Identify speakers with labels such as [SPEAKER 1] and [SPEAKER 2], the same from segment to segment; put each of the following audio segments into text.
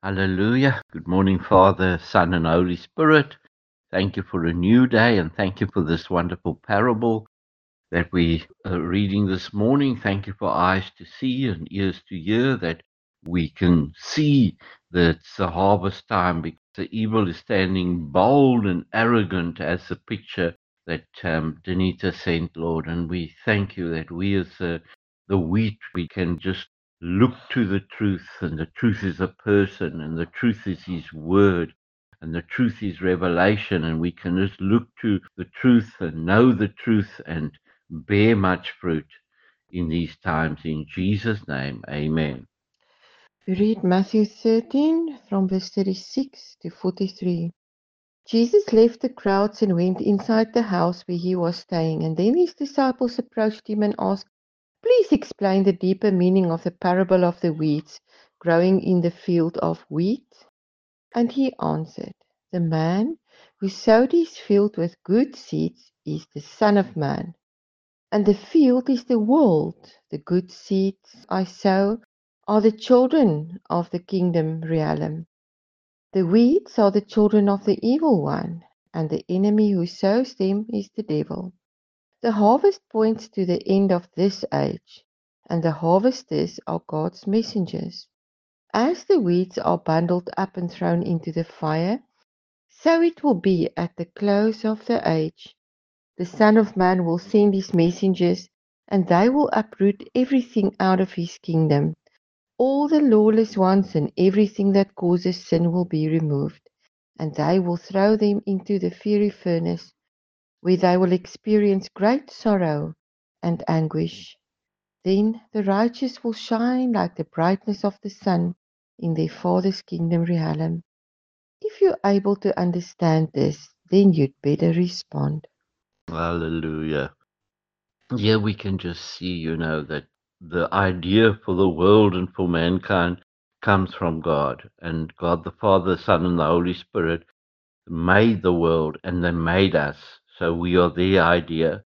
[SPEAKER 1] Hallelujah. Good morning, Father, Son, and Holy Spirit. Thank you for a new day and thank you for this wonderful parable that we are reading this morning. Thank you for eyes to see and ears to hear, that we can see that it's the harvest time because the evil is standing bold and arrogant as the picture that Danita sent, Lord. And we thank you that we as the wheat, we can just look to the truth, and the truth is a person, and the truth is his word, and the truth is revelation, and we can just look to the truth and know the truth and bear much fruit in these times. In Jesus' name, amen.
[SPEAKER 2] We read Matthew 13 from verse 36 to 43. Jesus left the crowds and went inside the house where he was staying, and then his disciples approached him and asked, "Please explain the deeper meaning of the parable of the weeds growing in the field of wheat." And he answered, "The man who sowed his field with good seeds is the Son of Man. And the field is the world. The good seeds I sow are the children of the kingdom realm. The weeds are the children of the evil one, and the enemy who sows them is the devil. The harvest points to the end of this age, and the harvesters are God's messengers. As the weeds are bundled up and thrown into the fire, so it will be at the close of the age. The Son of Man will send his messengers, and they will uproot everything out of his kingdom. All the lawless ones and everything that causes sin will be removed, and they will throw them into the fiery furnace, where they will experience great sorrow and anguish. Then the righteous will shine like the brightness of the sun in their Father's kingdom realm. If you're able to understand this, then you'd better respond.
[SPEAKER 1] Hallelujah. Here we can just see, that the idea for the world and for mankind comes from God. And God the Father, Son, and the Holy Spirit made the world and they made us. So we are their idea.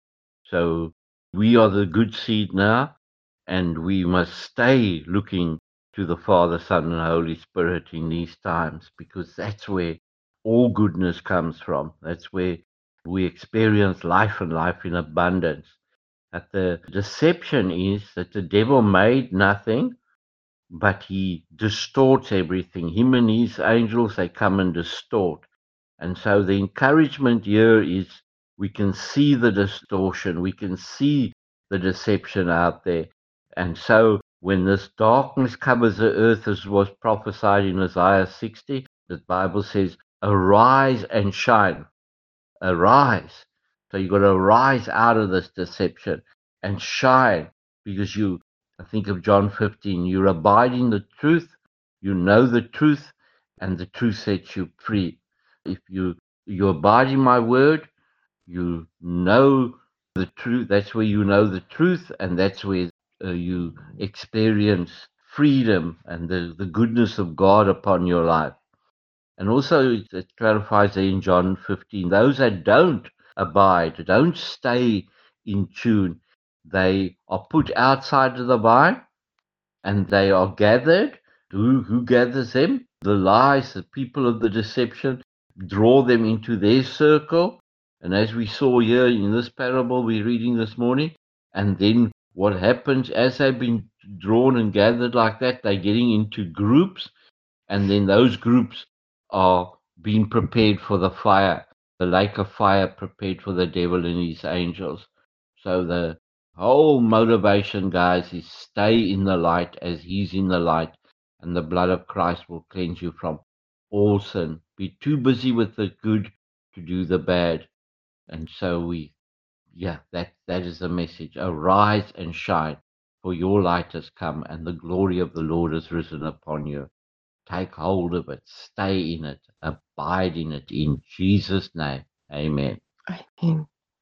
[SPEAKER 1] So we are the good seed now, and we must stay looking to the Father, Son, and Holy Spirit in these times, because that's where all goodness comes from. That's where we experience life and life in abundance. That the deception is that the devil made nothing, but he distorts everything. Him and his angels, they come and distort. And so the encouragement here is we can see the distortion, we can see the deception out there. And so when this darkness covers the earth, as was prophesied in Isaiah 60, the Bible says, arise and shine. Arise. So you've got to rise out of this deception and shine, because I think of John 15, you abide in the truth, you know the truth, and the truth sets you free. If you abide in my word, you know the truth. That's where you know the truth, and that's where you experience freedom and the goodness of God upon your life. And also, it clarifies there in John 15, those that don't abide, don't stay in tune, they are put outside of the vine and they are gathered. Who gathers them? The lies, the people of the deception, draw them into their circle. And as we saw here in this parable we're reading this morning, and then what happens as they've been drawn and gathered like that, they're getting into groups, and then those groups are being prepared for the fire, the lake of fire prepared for the devil and his angels. So the whole motivation, guys, is stay in the light as he's in the light, and the blood of Christ will cleanse you from all sin. Be too busy with the good to do the bad. And so that is the message. Arise and shine, for your light has come, and the glory of the Lord has risen upon you. Take hold of it, stay in it, abide in it, in Jesus' name. Amen.
[SPEAKER 2] Amen.